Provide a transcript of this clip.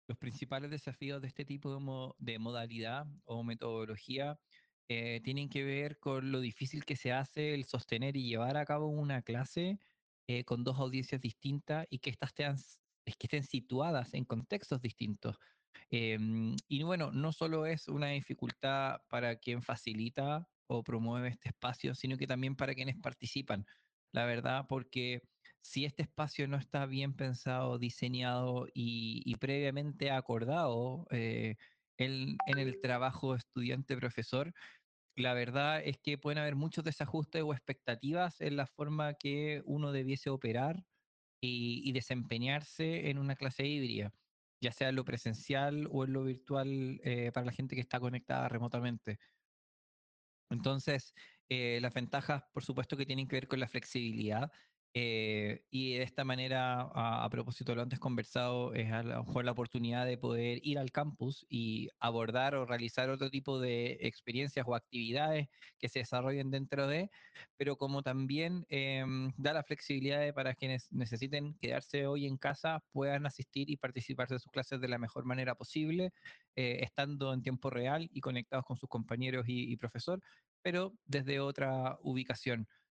Los principales desafíos de este tipo de modalidad o metodología tienen que ver con lo difícil que se hace el sostener y llevar a cabo una clase con dos audiencias distintas y que es que estén situadas en contextos distintos. Y bueno, no solo es una dificultad para quien facilita o promueve este espacio, sino que también para quienes participan. La verdad, porque si este espacio no está bien pensado, diseñado y previamente acordado en el trabajo estudiante-profesor, la verdad es que pueden haber muchos desajustes o expectativas en la forma que uno debiese operar y desempeñarse en una clase híbrida, ya sea en lo presencial o en lo virtual para la gente que está conectada remotamente. Entonces, las ventajas, por supuesto, que tienen que ver con la flexibilidad. Y de esta manera, a propósito de lo antes conversado, es a lo mejor la oportunidad de poder ir al campus y abordar o realizar otro tipo de experiencias o actividades que se desarrollen dentro de, pero como también da la flexibilidad de para quienes necesiten quedarse hoy en casa puedan asistir y participar de sus clases de la mejor manera posible, estando en tiempo real y conectados con sus compañeros y profesor, pero desde otra ubicación.